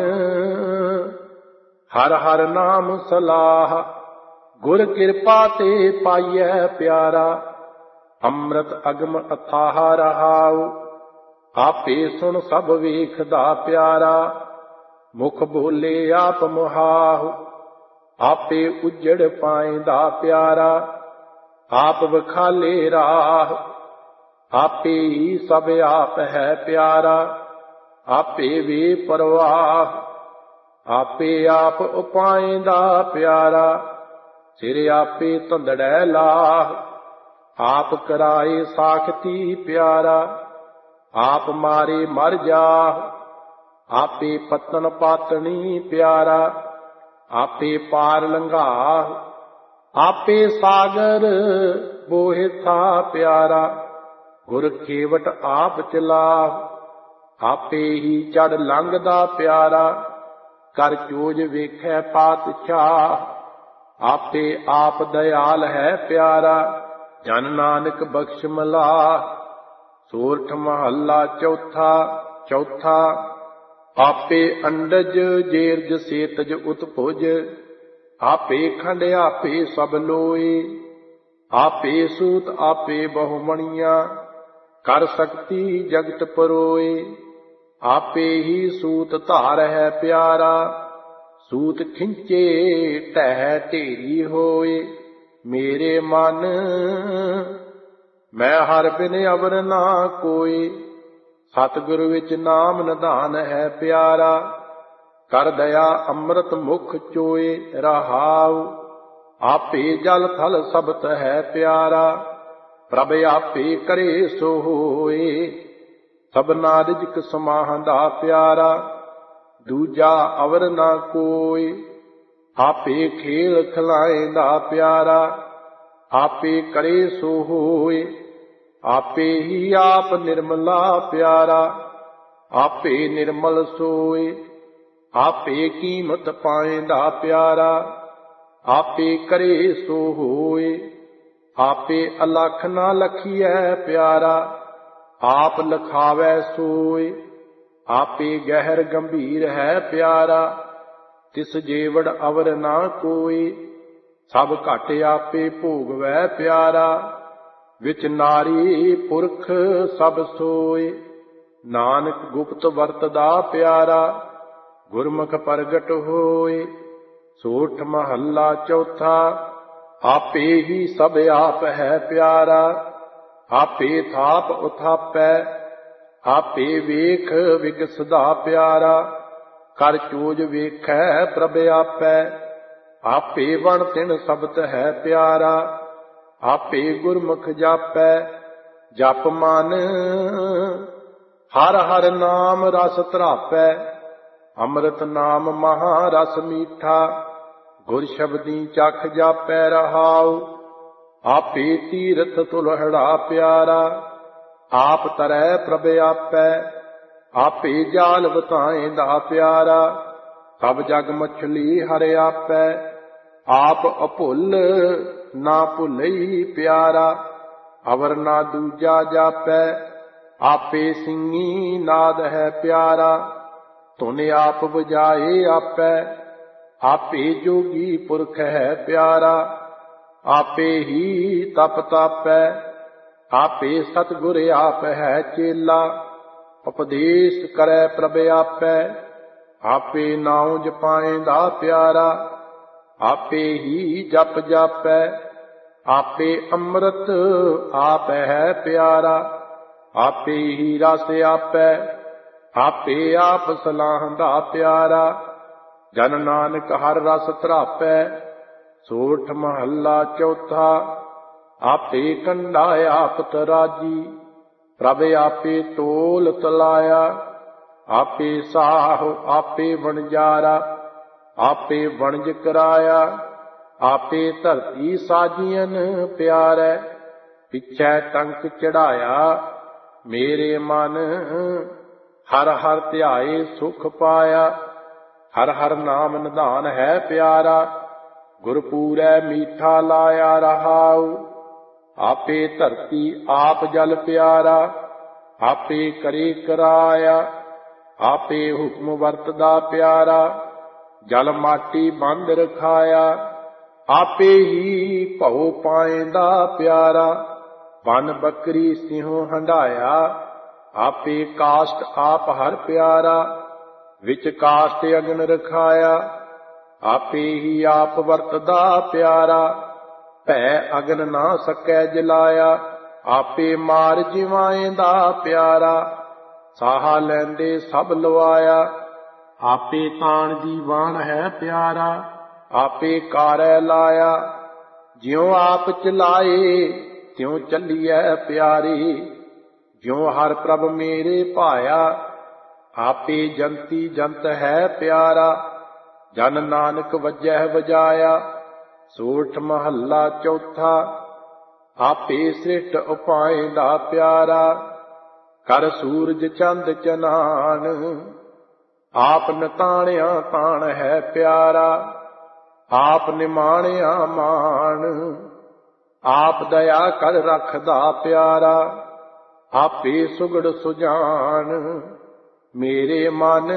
ਹਰ ਹਰ ਨਾਮ ਸਲਾਹ, ਗੁਰ ਕਿਰਪਾ ਤੇ ਪਾਈਐ ਪਿਆਰਾ। ਅੰਮ੍ਰਿਤ ਅਗਮ ਅਥਾਹ ਰਹਾਉ, ਆਪੇ ਸੁਣ ਸਭ ਵੇਖਦਾ ਪਿਆਰਾ। ਮੁਖ ਬੋਲੇ ਆਪ ਮੁਹਾਹੁ, ਆਪੇ ਉਜੜ ਪਾਇਂਦਾ ਪਿਆਰਾ। ਆਪ ਵਖਾਲੇ ਰਾਹ, ਆਪੇ ਹੀ ਸਭ ਆਪ ਹੈ ਪਿਆਰਾ। ਆਪੇ ਵੇ ਪਰਵਾਹ, ਆਪੇ ਆਪ ਉਪਾਇਂਦਾ ਪਿਆਰਾ। ਸਿਰ ਆਪੇ ਧੰਦੜੈ ਲਾਹ, ਆਪ ਕਰਾਏ ਸਾਖਤੀ ਪਿਆਰਾ। ਆਪ ਮਾਰੇ ਮਰ ਜਾਹੁ, ਆਪੇ ਪਤਨ ਪਾਤਣੀ ਪਿਆਰਾ। ਆਪੇ ਪਾਰ ਲੰਘਾਹੁ, ਆਪੇ ਸਾਗਰ ਬੋਹਿਥਾ ਪਿਆਰਾ। ਗੁਰ ਖੇਵਟ ਆਪ ਚਲਾਹੁ, ਆਪੇ ਹੀ ਚੜ ਲੰਘਦਾ ਪਿਆਰਾ। ਕਰ ਚੋਜ ਵੇਖੈ ਪਾਤਸ਼ਾਹ, ਆਪੇ ਆਪ ਦਇਆਲ ਹੈ ਪਿਆਰਾ। ਜਨ ਨਾਨਕ ਬਖਸ਼ ਮਲਾਹ। ਸੋਰਠ ਮਹੱਲਾ ਚੌਥਾ। ਆਪੇ ਅੰਡਜ ਜੇਰਜ ਸੇਤਜ ਉਤਪੁਜ, ਆਪੇ ਖੰਡ ਆਪੇ ਸਭ ਲੋਏ। ਆਪੇ ਸੂਤ ਆਪੇ ਬਹੁਮਣੀਆਂ, ਕਰ ਸਕਤੀ ਜਗਤ ਪਰੋਏ। ਆਪੇ ਹੀ ਸੂਤ ਧਾਰ ਹੈ ਪਿਆਰਾ, ਸੂਤ ਖਿੰਚੇ ਢਹਿ ਢੇਰੀ ਹੋਏ। ਮੇਰੇ ਮਨ ਮੈਂ ਹਰ ਬਿਨ ਅਵਰ ਨਾ ਕੋਈ, ਸਤਿਗੁਰ ਵਿੱਚ ਨਾਮ ਨਿਧਾਨ ਹੈ ਪਿਆਰਾ। ਕਰ ਦਇਆ ਅੰਮ੍ਰਿਤ ਮੁਖ ਚੋਏ ਰਹਾਉ, ਆਪੇ ਜਲ ਥਲ ਸਬਤ ਹੈ ਪਿਆਰਾ। ਪ੍ਰਭ ਆਪੇ ਕਰੇ ਸੋ ਹੋਏ, ਸਭਨਾ ਰਿਜਕ ਸਮਾਹੰਦਾ ਪਿਆਰਾ। ਦੂਜਾ ਅਵਰ ਨਾ ਕੋਈ, ਆਪੇ ਖੇਲ ਖਿਲਾਏਂਦਾ ਪਿਆਰਾ। ਆਪੇ ਕਰੇ ਸੋ ਹੋਏ, ਆਪੇ ਹੀ ਆਪ ਨਿਰਮਲਾ ਪਿਆਰਾ। ਆਪੇ ਨਿਰਮਲ ਸੋਏ, ਆਪੇ ਕੀਮਤ ਪਾਏਂਦਾ ਪਿਆਰਾ। ਆਪੇ ਕਰੇ ਸੋ ਹੋਏ, ਆਪੇ ਅਲਖ ਨਾ ਲਖੀਐ ਪਿਆਰਾ। ਆਪ ਲਖਾਵੈ ਸੋਏ, ਆਪੇ ਗਹਿਰ ਗੰਭੀਰ ਹੈ ਪਿਆਰਾ। ਤਿਸ ਜੇਵੜ ਅਵਰ ਨਾ ਕੋਈ, ਸਭ ਘਟ ਆਪੇ ਭੋਗਵੈ ਪਿਆਰਾ। ਵਿੱਚ ਨਾਰੀ ਪੁਰਖ ਸਭ ਸੋਏ, ਨਾਨਕ ਗੁਪਤ ਵਰਤਦਾ ਪਿਆਰਾ। ਗੁਰਮੁਖ ਪ੍ਰਗਟ ਹੋਏ। ਸੋਰਠ ਮਹੱਲਾ ਚੌਥਾ। ਆਪੇ ਹੀ ਸਭ ਆਪ ਹੈ ਪਿਆਰਾ, ਆਪੇ ਥਾਪ ਉਥਾਪੈ। ਆਪੇ ਵੇਖ ਵਿਗਸਦਾ ਪਿਆਰਾ, ਕਰ ਚੋਜ ਵੇਖੈ ਪ੍ਰਭ ਆਪੈ। ਆਪੇ ਵਣ ਤਿਨ ਸਬਤ ਹੈ ਪਿਆਰਾ, ਆਪੇ ਗੁਰਮੁਖ ਜਾਪੈ। ਜਪ ਮਨ ਹਰ ਹਰ ਨਾਮ ਰਸ ਧਰਾਪੈ। ਅੰਮ੍ਰਿਤ ਨਾਮ ਮਹਾ ਰਸ ਮੀਠਾ, ਗੁਰ ਸ਼ਬਦੀ ਚਖ ਜਾਪੈ ਰਹਾਉ। ਆਪੇ ਤੀਰਥ ਤੁਲਹੜਾ ਪਿਆਰਾ, ਆਪ ਤਰੈ ਪ੍ਰਭ ਆਪੈ। ਆਪੇ ਜਾਲ ਵਤਾਏਂਦਾ ਪਿਆਰਾ, ਸਭ ਜਗ ਮਛਲੀ ਹਰਿ ਆਪੈ। ਆਪ ਅਭੁੱਲ ਨਾ ਭੁੱਲਈ ਪਿਆਰਾ, ਅਵਰ ਨਾ ਦੂਜਾ ਜਾਪੈ। ਆਪੇ ਸਿੰਘੀ ਨਾਦ ਹੈ ਪਿਆਰਾ, ਧੁਨ ਆਪ ਬੁਝਾਏ ਆਪੈ। ਆਪੇ ਜੋਗੀ ਪੁਰਖ ਹੈ ਪਿਆਰਾ, ਆਪੇ ਹੀ ਤਪ ਤਾਪੈ। ਆਪੇ ਸਤਿਗੁਰ ਆਪ ਹੈ ਚੇਲਾ, ਉਪਦੇਸ਼ ਕਰੈ ਪ੍ਰਭ ਆਪੈ। ਆਪੇ ਨਾਉ ਜਪਾਏਂਦਾ ਪਿਆਰਾ, ਆਪੇ ਹੀ ਜਪ ਜਾਪੈ। ਆਪੇ ਅੰਮ੍ਰਿਤ ਆਪ ਹੈ ਪਿਆਰਾ, ਆਪੇ ਹੀ ਰਸ ਆਪੈ। ਆਪੇ ਆਪ ਸਲਾਹੁੰਦਾ ਪਿਆਰਾ, ਜਨ ਨਾਨਕ ਹਰ ਰਸ ਧਰਾਪੈ। ਸੋਰਠ ਮਹੱਲਾ ਚੌਥਾ। ਆਪੇ ਕੰਡਾ ਆਪ ਤਰਾਜੀ, ਪ੍ਰਭ ਆਪੇ ਤੋਲ ਤਲਾਇਆ। ਆਪੇ ਸਾਹੁ ਆਪੇ ਵਣਜਾਰਾ, ਆਪੇ ਵਣਜ ਕਰਾਇਆ। ਆਪੇ ਧਰਤੀ ਸਾਜੀਅਨ ਪਿਆਰੈ, ਪਿਛੈ ਟੰਕ ਚੜਾਇਆ। ਮੇਰੇ ਮਨ ਹਰ ਹਰ ਧਿਆਏ ਸੁਖ ਪਾਇਆ। ਹਰ ਹਰ ਨਾਮ ਨਿਧਾਨ ਹੈ ਪਿਆਰਾ, ਗੁਰਪੂਰੈ ਮੀਠਾ ਲਾਇਆ ਰਹਾਉ। ਆਪੇ ਧਰਤੀ ਆਪ ਜਲ ਪਿਆਰਾ, ਆਪੇ ਕਰੇ ਕਰਾਇਆ। ਆਪੇ ਹੁਕਮ ਵਰਤਦਾ ਪਿਆਰਾ, ਜਲ ਮਾਟੀ ਬੰਦ ਰਖਾਇਆ। ਆਪੇ ਹੀ ਭਉ ਪਾਏਂਦਾ ਪਿਆਰਾ, ਬਨ ਬੱਕਰੀ ਸਿਉ ਹੰਢਾਇਆ। ਆਪੇ ਕਾਸ਼ਟ ਆਪ ਹਰ ਪਿਆਰਾ, ਵਿੱਚ ਕਾਸ਼ਟ ਅਗਨ ਰਖਾਇਆ। ਆਪੇ ਹੀ ਆਪ ਵਰਤਦਾ ਪਿਆਰਾ, ਭੈ ਅਗਨ ਨਾ ਸਕੈ ਜਲਾਇਆ। ਆਪੇ ਮਾਰ ਜਿਵਾਏਂਦਾ ਪਿਆਰਾ, ਸਾਹਾ ਲੈਂਦੇ ਸਭ ਲਵਾਇਆ। ਆਪੇ ਤਾਣ ਦੀ ਵਾਣ ਹੈ ਪਿਆਰਾ, ਆਪੇ ਕਾਰੈ ਲਾਇਆ। ਜਿਉ ਆਪ ਚਲਾਏ ਤਿਉ ਚੱਲੀਐ ਪਿਆਰੀ, ਜਿਉ ਹਰ ਪ੍ਰਭ ਮੇਰੇ ਭਾਇਆ। ਆਪੇ ਜੰਤੀ ਜੰਤ ਹੈ ਪਿਆਰਾ, ਜਨ ਨਾਨਕ ਵਜਹਿ ਵਜਾਇਆ। ਸੋਠ ਮਹੱਲਾ ਚੌਥਾ। ਆਪੇ ਸ੍ਰਿਸ਼ਟ ਉਪਾਏਂਦਾ ਪਿਆਰਾ, ਕਰ ਸੂਰਜ ਚੰਦ ਚਨਾਨ। ਆਪ ਨਿਤਾਣਿਆ ਤਾਣ ਹੈ ਪਿਆਰਾ, ਆਪ ਨਿਮਾਣਿਆ ਮਾਣ। ਆਪ ਦਇਆ ਕਰ ਰੱਖਦਾ ਪਿਆਰਾ, ਆਪੇ ਸੁਗੜ ਸੁਜਾਨ। ਮੇਰੇ ਮਨ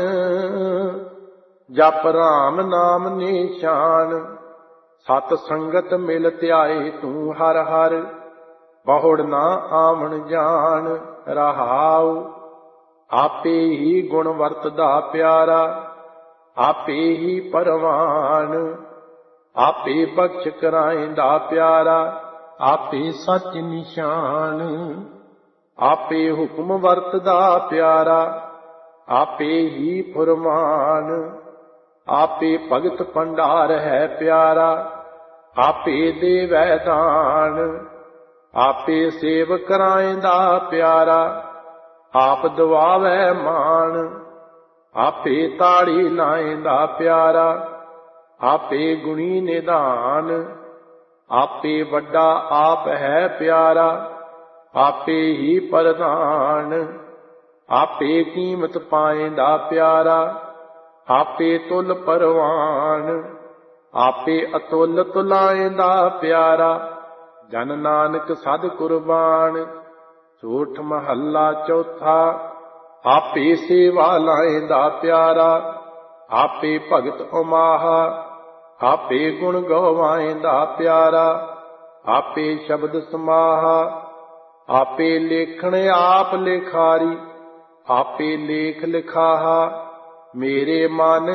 ਜਪ ਰਾਮ ਨਾਮ ਨਿਸ਼ਾਨ। ਸਤ ਸੰਗਤ ਮਿਲ ਧਿਆਏ ਤੂੰ ਹਰ ਹਰ, ਬਹੁੜ ਨਾ ਆਵਣ ਜਾਣ ਰਹਾਉ। ਆਪੇ ਹੀ ਗੁਣ ਵਰਤਦਾ ਪਿਆਰਾ, ਆਪੇ ਹੀ ਪਰਵਾਨ। ਆਪੇ ਬਖਸ਼ ਕਰਾਏਂਦਾ ਪਿਆਰਾ, ਆਪੇ ਸੱਚ ਨਿਸ਼ਾਨ। ਆਪੇ ਹੁਕਮ ਵਰਤਦਾ ਪਿਆਰਾ, ਆਪੇ ਹੀ ਫੁਰਮਾਨ। ਆਪੇ ਭਗਤ ਭੰਡਾਰ ਹੈ ਪਿਆਰਾ, ਆਪੇ ਦੇਵੈ ਦਾਨ। ਆਪੇ ਸੇਵ ਕਰਾਏਂਦਾ ਪਿਆਰਾ, ਆਪ ਦਵਾਵੈ ਮਾਣ। ਆਪੇ ਤਾੜੀ ਲਾਏਂਦਾ ਪਿਆਰਾ, ਆਪੇ ਗੁਣੀ ਨਿਧਾਨ। ਆਪੇ ਵੱਡਾ ਆਪ ਹੈ ਪਿਆਰਾ, ਆਪੇ ਹੀ ਪ੍ਰਧਾਨ। ਆਪੇ ਕੀਮਤ ਪਾਏਂਦਾ ਪਿਆਰਾ, ਆਪੇ ਤੁਲ ਪਰਵਾਨ। ਆਪੇ ਅਤੁਲ ਤੁਲਾਏਂਦਾ ਪਿਆਰਾ, ਜਨ ਨਾਨਕ ਸਦ ਕੁਰਬਾਨ। ਸੋਠ ਮਹੱਲਾ ਚੌਥਾ। ਆਪੇ ਸੇਵਾ ਲਾਏਂਦਾ ਪਿਆਰਾ, ਆਪੇ ਭਗਤ ਉਮਾਹਾ। ਆਪੇ ਗੁਣ ਗਵਾਏਂਦਾ ਪਿਆਰਾ, ਆਪੇ ਸ਼ਬਦ ਸਮਾਹਾ। ਆਪੇ ਲੇਖਣ ਆਪ ਲਿਖਾਰੀ, ਆਪੇ ਲੇਖ ਲਿਖਾਹਾ। ਮੇਰੇ ਮਨ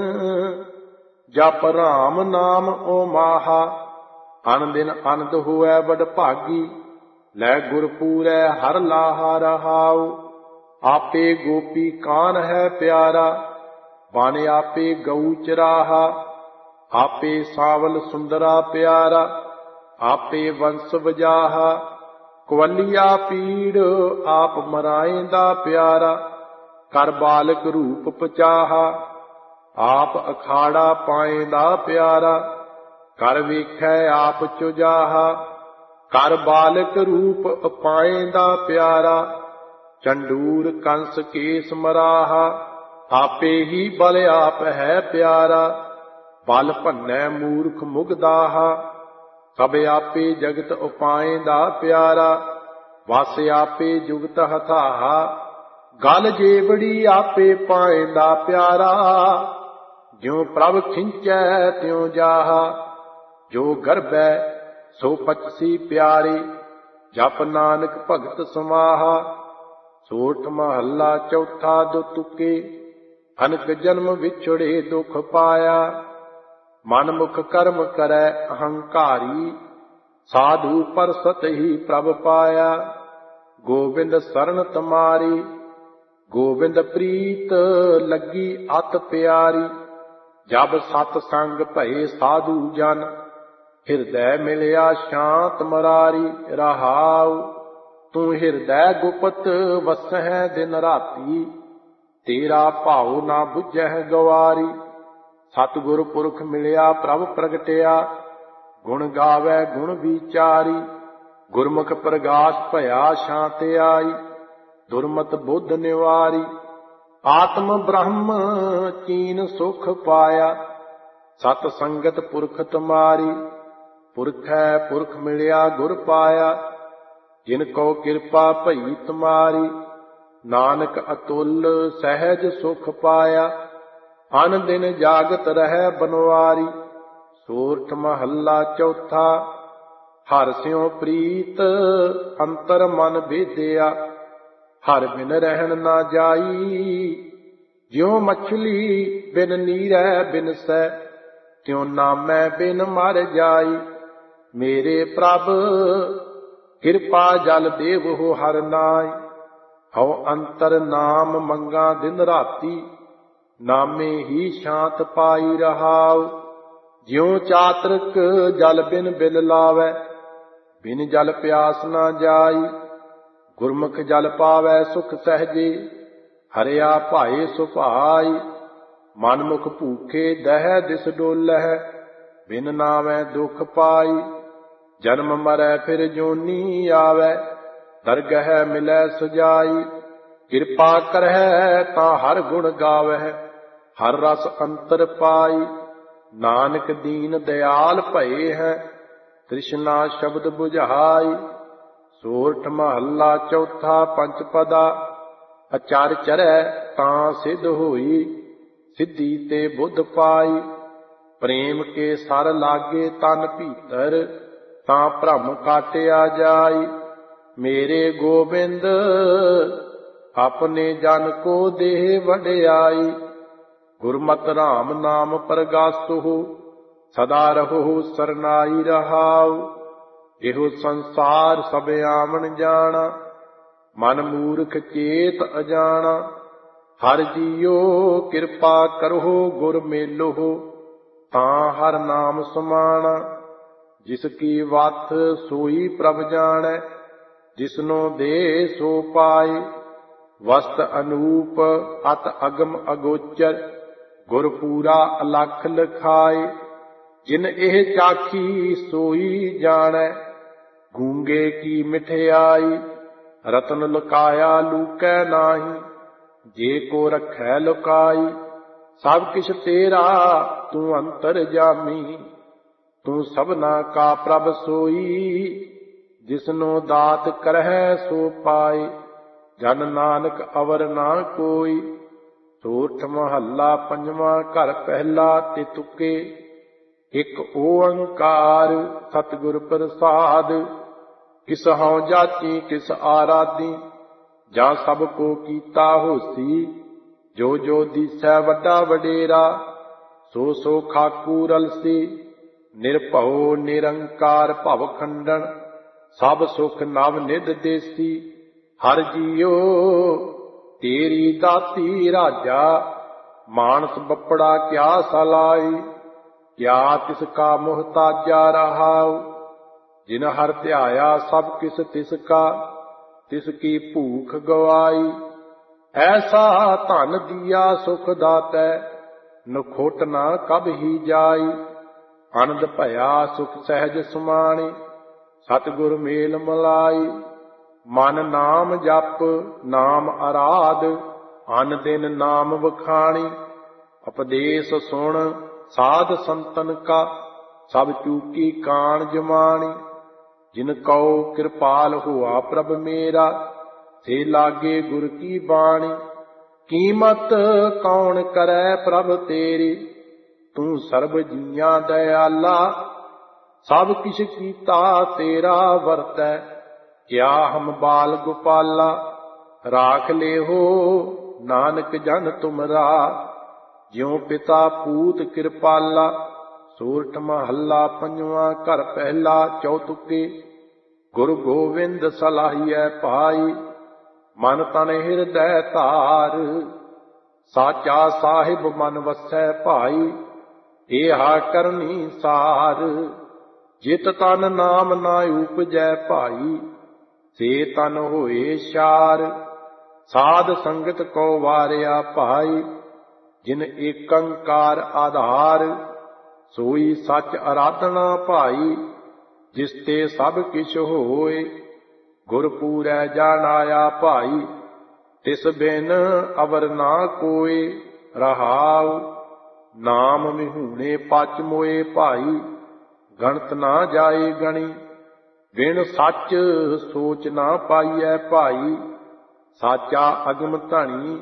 ਜਪ ਰਾਮ ਨਾਮ ਓਮਾਹਾ। ਅਨ ਦਿਨ ਅਨੰਦ ਹੋਇ ਵਡ ਭਾਗੀ, ਲੈ ਗੁਰਪੂਰੈ ਹਰ ਲਾਹਾ ਰਹਾਉ। ਆਪੇ ਗੋਪੀ ਕਾਨ ਹੈ ਪਿਆਰਾ, ਬਨ ਆਪੇ ਗਊ ਚਰਾਹਾ। ਆਪੇ ਸਾਵਲ ਸੁੰਦਰਾ ਪਿਆਰਾ, ਆਪੇ ਵੰਸ ਵਜਾਹਾ। ਕਵਲੀਆ ਪੀੜ ਆਪ ਮਰਾਏਂਦਾ ਪਿਆਰਾ, ਕਰ ਬਾਲਕ ਰੂਪ ਪਚਾਹਾ। ਆਪ ਅਖਾੜਾ ਪਾਏਂਦਾ ਪਿਆਰਾ, ਕਰ ਵੇਖੈ ਆਪ ਚੁਜਾਹਾ। ਕਰ ਬਾਲਕ ਰੂਪ ਪਾਏਂਦਾ ਪਿਆਰਾ, ਚੰਡੂਰ ਕੰਸ ਕੇਸ ਮਰਾਹਾ। ਆਪੇ ਹੀ ਬਲ ਆਪ ਹੈ ਪਿਆਰਾ, ਬਲ ਭੰਨੈ ਮੂਰਖ ਮੁਗਦਾਹਾ। ਸਭ ਆਪੇ ਜਗਤ ਉਪਾਏਂਦਾ ਪਿਆਰਾ, ਵਸ ਆਪੇ ਜੁਗਤ ਹਥਾਹਾ। ਗਲ ਜੇਵੜੀ ਆਪੇ ਪਾਏਂਦਾ ਪਿਆਰਾ, ਜਿਉ ਪ੍ਰਭ ਖਿੰਚੈ ਤਿਉ ਜਾਹਾ। ਜੋ ਗਰਭੈ ਸੋ ਪਚਸੀ ਪਿਆਰੀ, ਜਪ ਨਾਨਕ ਭਗਤ ਸਮਾਹਾ। ਸੋਠ ਮਹੱਲਾ ਚੌਥਾ। ਦੋ ਤੁਕੇ ਅਨਕ ਜਨਮ ਵਿਛੜੇ ਦੁਖ ਪਾਇਆ। ਮਨ ਮੁਖ ਕਰਮ ਕਰੈ ਅਹੰਕਾਰੀ, ਸਾਧੂ ਪਰਸਤ ਹੀ ਪ੍ਰਭ ਪਾਇਆ। ਗੋਬਿੰਦ ਸਰਨ ਤੁਮਾਰੀ, ਗੋਬਿੰਦ ਪ੍ਰੀਤ ਲੱਗੀ ਅਤ ਪਿਆਰੀ। ਜਬ ਸਤ ਸੰਗ ਭਏ ਸਾਧੂ ਜਨ, ਹਿਰਦੈ ਮਿਲਿਆ ਸ਼ਾਂਤ ਮਰਾਰੀ ਰਹਾਉ। ਤੂੰ ਹਿਰਦੈ ਗੁਪਤ ਵਸਹਿ ਦਿਨ ਰਾਤੀ, ਤੇਰਾ ਭਾਉ ਨਾ ਬੁਝਹਿ ਗਵਾਰੀ। ਸਤਿਗੁਰ ਪੁਰਖ ਮਿਲਿਆ ਪ੍ਰਭ ਪ੍ਰਗਟਿਆ, ਗੁਣ ਗਾਵੈ ਗੁਣ ਵਿਚਾਰੀ, ਗੁਰਮੁਖ ਪ੍ਰਗਾਸ ਭਇਆ ਸ਼ਾਂਤ ਆਈ, ਦੁਰਮਤ ਬੁੱਧ ਨਿਵਾਰੀ, ਆਤਮ ਬ੍ਰਹਮ ਚੀਨ ਸੁਖ ਪਾਇਆ, ਸਤ ਸੰਗਤ ਪੁਰਖ ਤੁਮਾਰੀ, ਪੁਰਖੈ ਪੁਰਖ ਮਿਲਿਆ ਗੁਰ ਪਾਇਆ, ਜਿਨ ਕੋ ਕਿਰਪਾ ਭਈ ਤੁਮਾਰੀ, ਨਾਨਕ ਅਤੁਲ ਸਹਿਜ ਸੁਖ ਪਾਇਆ, ਅਨ ਦਿਨ ਜਾਗਤ ਰਹਿ ਬਨਵਾਰੀ। ਸੋਰਠ ਮਹੱਲਾ ਚੌਥਾ। ਹਰਿ ਸਿਉ ਪ੍ਰੀਤ ਅੰਤਰ ਮਨ ਭੇਦਿਆ, ਹਰਿ ਬਿਨ ਰਹਿਣ ਨਾ ਜਾਈ, ਜਿਉ ਮਛਲੀ ਬਿਨ ਨੀਰੈ ਬਿਨਸੈ, ਤਿਉ ਨਾਮੈ ਬਿਨ ਮਰ ਜਾਈ। ਮੇਰੇ ਪ੍ਰਭ ਕਿਰਪਾ ਜਲ ਦੇਵਹੁ ਹਰਿ ਨਾਇ, ਹਉ ਅੰਤਰ ਨਾਮ ਮੰਗਾ ਦਿਨ ਰਾਤੀ, ਨਾਮੇ ਹੀ ਸ਼ਾਂਤ ਪਾਈ ਰਹਾਉ। ਜਿਉ ਚਾਤ੍ਰਿਕ ਜਲ ਬਿਨ ਬਿਲ ਲਾਵੈ, ਬਿਨ ਜਲ ਪਿਆਸ ਨਾ ਜਾਈ, ਗੁਰਮੁਖ ਜਲ ਪਾਵੈ ਸੁਖ ਸਹਿਜੇ, ਹਰਿਆ ਭਾਏ ਸੁਭਾਈ। ਮਨ ਮੁਖ ਭੂਖੇ ਦਹਿ ਦਿਸ ਡੋਲਹਿ, ਬਿਨ ਨਾਵੈ ਦੁਖ ਪਾਈ। ਜਨਮ ਮਰੈ ਫਿਰ ਜੋਨੀ ਆਵੈ, ਦਰਗਹਿ ਮਿਲੈ ਸੁਜਾਈ। ਕਿਰਪਾ ਕਰਹਿ ਤਾਂ ਹਰ ਗੁਣ ਗਾਵਹਿ, ਹਰ ਰਸ ਅੰਤਰ ਪਾਈ। ਨਾਨਕ ਦੀਨ ਦਿਆਲ ਭਏ ਹੈ, ਤ੍ਰਿਸ਼ਨਾ ਸ਼ਬਦ ਬੁਝਾਈ। ਸੋਰਠ ਮਹੱਲਾ ਚੌਥਾ। ਪੰਚ ਪਦਾ। ਅਚਰ ਚਰੈ ਤਾਂ ਸਿੱਧ ਹੋਈ, ਸਿੱਧੀ ਤੇ ਬੁੱਧ ਪਾਈ। ਪ੍ਰੇਮ ਕੇ ਸਰ ਲਾਗੇ ਤਨ ਭੀਤਰ, ਤਾਂ ਭ੍ਰਮ ਕਾਟਿਆ ਜਾਈ। ਮੇਰੇ ਗੋਬਿੰਦ ਆਪਣੇ ਜਨ ਕੋ ਦੇਹ ਵਡਿਆਈ। ਗੁਰਮਤਿ ਰਾਮ ਨਾਮ ਪ੍ਰਗਾਸਹੁ, ਸਦਾ ਰਹੋ ਸਰਨਾਈ ਰਹਾਉ। ਇਹੋ ਸੰਸਾਰ ਸਭ ਆਵਣ ਜਾਣਾ, ਮਨ ਮੂਰਖ ਚੇਤ ਅਜਾਣਾ। ਹਰਿ ਜੀਓ ਕਿਰਪਾ ਕਰਹੁ ਗੁਰ ਮੇਲਹੁ, ਤਾਂ ਹਰਿ ਨਾਮ ਸਮਾਣਾ। ਜਿਸ ਕੀ ਵਤ ਸੋਈ ਪ੍ਰਭ ਜਾਣੈ, ਜਿਸਨੋ ਦੇ ਸੋ ਪਾਏ। ਵਸਤ ਅਨੂਪ ਅਤ ਅਗਮ ਅਗੋਚਰ, ਗੁਰ ਪੂਰਾ ਅਲਖ ਲਖਾਏ। ਜਿਨ ਇਹ ਚਾਖੀ ਸੋਈ ਜਾਣੈ, ਗੂੰਗੇ ਕੀ ਮਿਠਿਆਈ। ਰਤਨ ਲੁਕਾਇਆ ਲੂਕੈ ਨਾਹੀ, ਜੇ ਕੋ ਰਖੈ ਲੁਕਾਈ। ਸਭ ਕਿਛ ਤੇਰਾ ਤੂੰ ਅੰਤਰ ਜਾਮੀ, ਤੂੰ ਸਭਨਾ ਕਾ ਪ੍ਰਭ ਸੋਈ। ਜਿਸਨੋ ਦਾਤ ਕਰਹਿ ਸੋ ਪਾਏ, ਜਨ ਨਾਨਕ ਅਵਰ ਨਾ ਕੋਈ। ਸੋਰਠ ਮਹੱਲਾ ਪੰਜਵਾਂ। ਘਰ ਪਹਿਲਾ ਤੇ ਤੁਕੇ, ਇਕ ਓੰਕਾਰ ਸਤਿਗੁਰ ਪ੍ਰਸਾਦ। ਕਿਸ ਹਉ ਜਾਚੀ ਕਿਸ ਆਰਾਧੀ, ਜਾਂ ਸਭ ਕੋ ਕੀਤਾ ਹੋਸੀ। ਜੋ ਜੋ ਦੀਸੈ ਵੱਡਾ ਵਡੇਰਾ, ਸੋ ਸੋ ਖਾਕੂ ਰਲਸੀ। ਨਿਰਭਉ ਨਿਰੰਕਾਰ ਭਵ ਖੰਡਨ, ਸਭ ਸੁਖ ਨਵ ਨਿਧ ਦੇਸੀ। ਹਰਿ ਜੀਓ ਤੇਰੀ ਦਾਤੀ ਰਾਜਾ, ਮਾਨਸ ਬੱਪੜਾ ਕਿਆ ਸਲਾਈ। ਕਿਆ ਤਿਸ ਕਾ ਮੁਹਤਾਜਾ ਰਹਾਉ, ਜਿਨ ਹਰਿ ਧਿਆਇਆ ਸਭ ਕਿਸ ਤਿਸ ਕਾ। ਤਿਸ ਕੀ ਭੂਖ ਗਵਾਈ। ਐਸਾ ਧਨ ਦੀਆ ਸੁਖ ਦਾਤੈ, ਨਖੋਟ ਨਾ ਕਬ ਹੀ ਜਾਈ। ਆਨੰਦ ਭਇਆ ਸੁਖ ਸਹਿਜ ਸਮਾਣੀ, ਸਤਿਗੁਰ ਮੇਲ ਮਲਾਈ। ਮਨ ਨਾਮ ਜਪ ਨਾਮ ਅਰਾਧ, ਅਨ ਦਿਨ ਨਾਮ ਵਖਾਣੀ। ਉਪਦੇਸ ਸੁਣ ਸਾਧ ਸੰਤਨ ਕਾ, ਸਭ ਚੂਕੀ ਕਾਣ ਜਮਾਣੀ। ਜਿਨ ਕਉ ਕਿਰਪਾਲ ਹੋਆ ਪ੍ਰਭ ਮੇਰਾ, ਸੇ ਲਾਗੇ ਗੁਰ ਕੀ ਬਾਣੀ। ਕੀਮਤ ਕੌਣ ਕਰੈ ਪ੍ਰਭ ਤੇਰੀ, ਤੂੰ ਸਰਬ ਜੀਆਂ ਦਇਆਲਾ। ਸਭ ਕਿਛ ਕੀਤਾ ਤੇਰਾ ਵਰਤੈ, ਕਿਆ ਹਮ ਬਾਲ ਗੋਪਾਲਾ। ਰਾਖ ਲੇਹੋ ਨਾਨਕ ਜਨ ਤੁਮਰਾ, ਜਿਉ ਪਿਤਾ ਪੂਤ ਕਿਰਪਾਲਾ। ਸੋਰਠ ਮਹੱਲਾ ਪੰਜਵਾਂ। ਘਰ ਪਹਿਲਾ ਚੌਤੁਕੇ, ਗੁਰੂ ਗੋਬਿੰਦ ਸਲਾਹੀਐ ਭਾਈ। ਮਨ ਤਨ ਹਿਰਦੈ ਧਾਰ, ਸਾਚਾ ਸਾਹਿਬ ਮਨ ਵਸੈ ਭਾਈ। ਏਹਾ ਕਰਨੀ ਸਾਰ, ਜਿਤ ਤਨ ਨਾਮ ਨਾ ਉਪਜੈ ਭਾਈ। ਸੇ ਤਨ ਹੋਏ ਸ਼ਾਰ, ਸਾਧ ਸੰਗਤ ਕੋ ਵਾਰਿਆ ਭਾਈ। ਜਿਨ ਏਕੰਕਾਰ ਆਧਾਰ, ਸੋਈ ਸੱਚ ਅਰਾਧਨਾ ਭਾਈ। ਜਿਸ ਤੇ ਸਭ ਕਿਛ ਹੋਏ, ਗੁਰ ਪੂਰੈ ਜਾਣਾਇਆ ਭਾਈ। ਤਿਸ ਬਿਨ ਅਵਰ ਨਾ ਕੋਇ, ਰਹਾਉ ਨਾਮ ਮਿਹੂਣੇ ਪਚ ਮੋਏ ਭਾਈ। ਗਣਤ ਨਾ ਜਾਏ ਗਣੀ, ਬਿਨ ਸੱਚ ਸੋਚ ਨਾ ਪਾਈਐ ਭਾਈ। ਸਾਚਾ ਅਗਮ ਧਣੀ,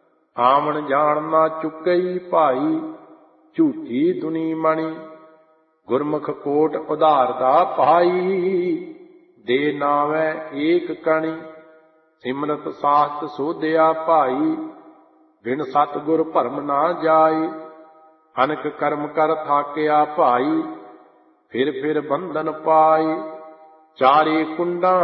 ਆਵਣ ਜਾਣ ਨਾ ਚੁੱਕਈ ਭਾਈ। ਝੂਠੀ ਦੁਨੀ ਮਣੀ, ਗੁਰਮੁਖ ਕੋਟ ਉਧਾਰਦਾ ਭਾਈ। ਦੇ ਨਾਵੈ ਏਕ ਕਣੀ, ਸਿਮਰਤ ਸਾਸਤ ਸੋਧਿਆ ਭਾਈ। ਬਿਨ ਸਤਿਗੁਰ ਭਰਮ ਨਾ ਜਾਏ, ਅਨਕ ਕਰਮ ਕਰ ਥਾਕਿਆ ਭਾਈ। ਫਿਰ ਫਿਰ ਬੰਧਨ ਪਾਏ, ਚਾਰੇ ਕੁੰਡਾਂ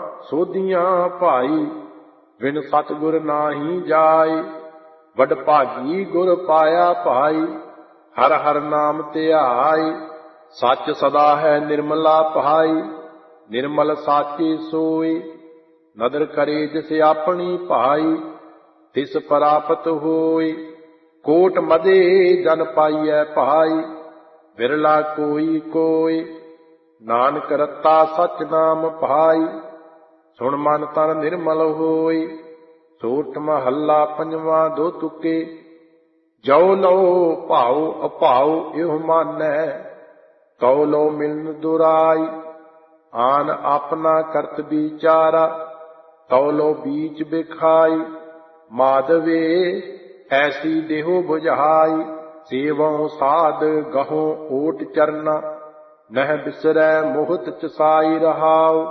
ਸੋਧੀਆਂ ਭਾਈ। ਬਿਨ ਸਤਿਗੁਰ ਨਾਹੀ ਜਾਏ, ਵਡ ਭਾਗੀ ਗੁਰ ਪਾਇਆ ਭਾਈ। ਹਰ ਹਰ ਨਾਮ ਧਿਆਏ, ਸੱਚ ਸਦਾ ਹੈ ਨਿਰਮਲਾ ਭਾਈ। ਨਿਰਮਲ ਸਾਚੇ ਸੋਏ, ਨਦਰ ਕਰੇ ਜਿਸ ਆਪਣੀ ਭਾਈ। ਤਿਸ ਪ੍ਰਾਪਤ ਹੋਏ, ਕੋਟ ਮਦੇ ਜਨ ਪਾਈਐ ਭਾਈ। ਬਿਰਲਾ ਕੋਈ ਕੋਇ, ਨਾਨਕ ਰਤਾ ਸਚ ਨਾਮ ਭਾਈ। ਸੁਣ ਮਨ ਤਨ ਨਿਰਮਲ ਹੋਏ, ਸੋਠ ਮਹੱਲਾ ਪੰਜਵਾਂ ਦੋ ਤੁਕੇ। ਜੋ ਲਓ ਭਾਉ ਅਭਾਉ ਇਹੋ ਮਾਨੈ, ਤਉ ਲੋ ਮਿਲਨ ਦੁਰਾਈ। ਆਨ ਆਪਣਾ ਕਰਤ ਵਿਚਾਰਾ, ਤਉ ਲੋ ਬੀਚ ਬਿਖਾਈ। ਮਾਧਵੇ ਐਸੀ ਦੇਹੋ ਬੁਝਾਈ, ਸੇਵਉ ਸਾਧ ਗਹੋ ਓਟ ਚਰਨਾ। ਨਹਿ ਬਿਸਰੈ ਮੋਹਤ ਚਸਾਈ ਰਹਾਉ।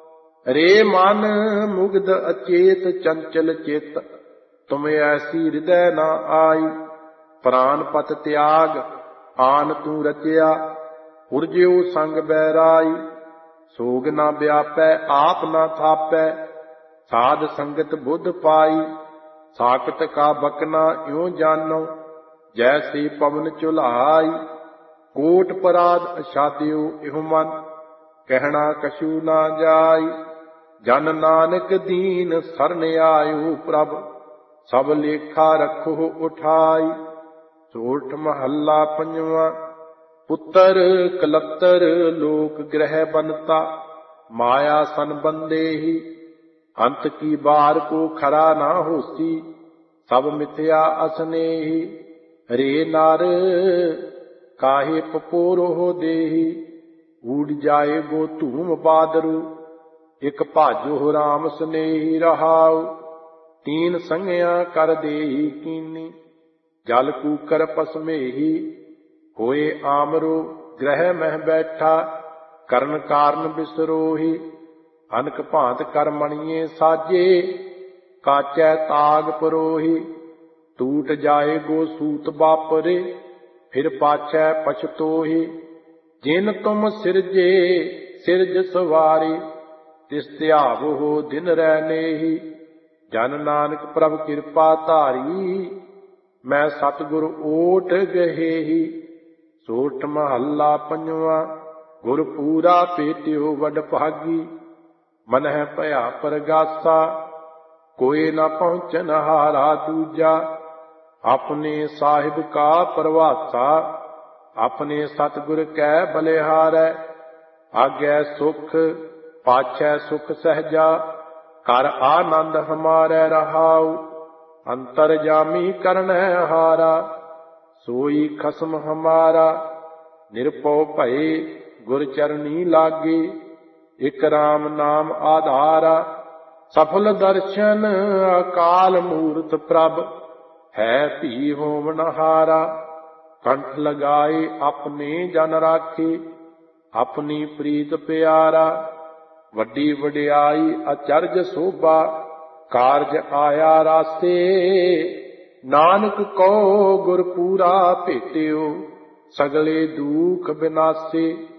ਰੇ ਮਨ ਮੁਗਧ ਅਚੇਤ ਚੰਚਲ ਚਿਤ, ਤੁਮ ਐਸੀ ਹਿਰਦੈ ਨਾ ਆਈ। ਪ੍ਰਾਨ ਪਤ ਤਿਆਗ ਆਨ ਤੂੰ ਰਚਿਆ, ਉਰਜਿਉ ਸੰਗ ਬੈਰਾਈ। ਸੋਗ ਨਾ ਵਿਆਪੈ ਆਪ ਨਾ ਥਾਪੈ, ਸਾਧ ਸੰਗਤ ਬੁੱਧ ਪਾਈ। ਸਾਕਤ ਕਾ ਬਕਨਾ ਇਉ ਜਾਨੋ, ਜੈਸੀ ਪਵਨ ਝੁਲਾਈ। ਕੋਟ ਪਰਾਧ ਅਛਾਦਿਓ ਇਹੋ ਮਨ, ਕਹਿਣਾ ਕਛੂ ਨਾ ਜਾਈ। ਜਨ ਨਾਨਕ ਦੀਨ ਸਰਨ ਆਇਓ ਪ੍ਰਭ, ਸਭ ਲੇਖਾ ਰੱਖੋ ਉਠਾਈ। ਸੋਠ ਮਹੱਲਾ ਪੰਜਵਾਂ। ਪੁੱਤਰ ਕਲੱਤਰ ਲੋਕ ਗ੍ਰਹਿ ਬਨਤਾ, ਮਾਇਆ ਸਨ ਬੰਦੇਹੀ। ਅੰਤ ਕੀ ਬਾਰ ਕੋ ਖਰਾ ਨਾ ਹੋਸੀ, ਸਭ ਮਿਥਿਆ ਅਸਨੇਹੀ। ਰੇ ਨਰ ਕਾਹੇ ਪਪੋਰੋ ਦੇਹੀ, ਊੜ ਜਾਏ ਗੋ ਧੂਮ ਬਾਦਰੂ। ਇਕ ਭਾਜੋ ਰਾਮ ਸਨੇਹੀ ਰਹਾਉ, ਤੀਨ ਸੰਗਿਆ ਕਰ ਦੇਹੀ ਕੀਨੀ। ਜਲ ਕੂਕਰ ਪਸਮੇਹੀ, ਹੋਏ ਆਮਰੋ ਗ੍ਰਹਿ ਮਹਿ ਬੈਠਾ। ਕਰਨ ਕਾਰਨ ਬਿਸਰੋਹੀ, ਅਨਕ ਭਾਂਤ ਕਰ ਮਣੀਏ ਸਾਜੇ। ਕਾਚੈ ਤਾਗ ਪਰੋਹੀ, ਟੂਟ ਜਾਏ ਗੋ ਸੂਤ ਬਾਪਰੇ। ਫਿਰ ਪਾਛੈ ਪਛਤੋਹੀ, ਜਿਨ ਤੁਮ ਸਿਰਜੇ ਸਿਰਜ ਸਵਾਰੀ। ਤਿਸ ਧਿਆਵੋ ਦਿਨ ਰਹਿਨੇਹੀ, ਜਨ ਨਾਨਕ ਪ੍ਰਭ ਕਿਰਪਾ ਧਾਰੀ। ਮੈਂ ਸਤਿਗੁਰ ਓਟ ਗਹੇਹੀ। ਸੋਠ ਮਹੱਲਾ ਪੰਜਵਾਂ। ਗੁਰ ਪੂਰਾ ਭੇਟਿਓ ਵਡ ਭਾਗੀ, ਮਨਹਿ ਭਇਆ ਪਰਗਾਸਾ। ਕੋਈ ਨਾ ਪਹੁੰਚਨ ਹਾਰਾ ਦੂਜਾ, ਆਪਣੇ ਸਾਹਿਬ ਕਾ ਪ੍ਰਵਾਸਾ। ਆਪਣੇ ਸਤਿਗੁਰ ਕੈ ਬਲਿਹਾਰੈ, ਆਗੈ ਸੁਖ ਪਾਛੈ ਸੁਖ ਸਹਿਜਾ। ਕਰ ਆਨੰਦ ਹਮਾਰੈ ਰਹਾਉ, ਅੰਤਰ ਜਾਮੀ ਕਰਨੈ ਹਾਰਾ। ਸੋਈ ਖਸਮ ਹਮਾਰਾ, ਨਿਰਭਉ ਭਏ ਗੁਰ ਚਰਨੀ ਲਾਗੇ। ਇਕ ਰਾਮ ਨਾਮ ਆਧਾਰਾ, ਸਫਲ ਦਰਸ਼ਨ ਅਕਾਲ ਮੂਰਤ ਪ੍ਰਭ। ਹੈ ਭੀ ਹੋਵਨ ਹਾਰਾ, ਕੰਠ ਲਗਾਏ ਆਪਣੇ ਜਨ ਰਾਖੇ। ਆਪਣੀ ਪ੍ਰੀਤ ਪਿਆਰਾ, ਵੱਡੀ ਵਡਿਆਈ ਅਚਰਜ ਸੋਭਾ। ਕਾਰਜ ਆਇਆ ਰਾਸੇ, ਨਾਨਕ ਕੋ ਗੁਰ ਪੂਰਾ ਭੇਟਿਓ। ਸਗਲੇ ਦੁਖ ਬਿਨਾਸੇ,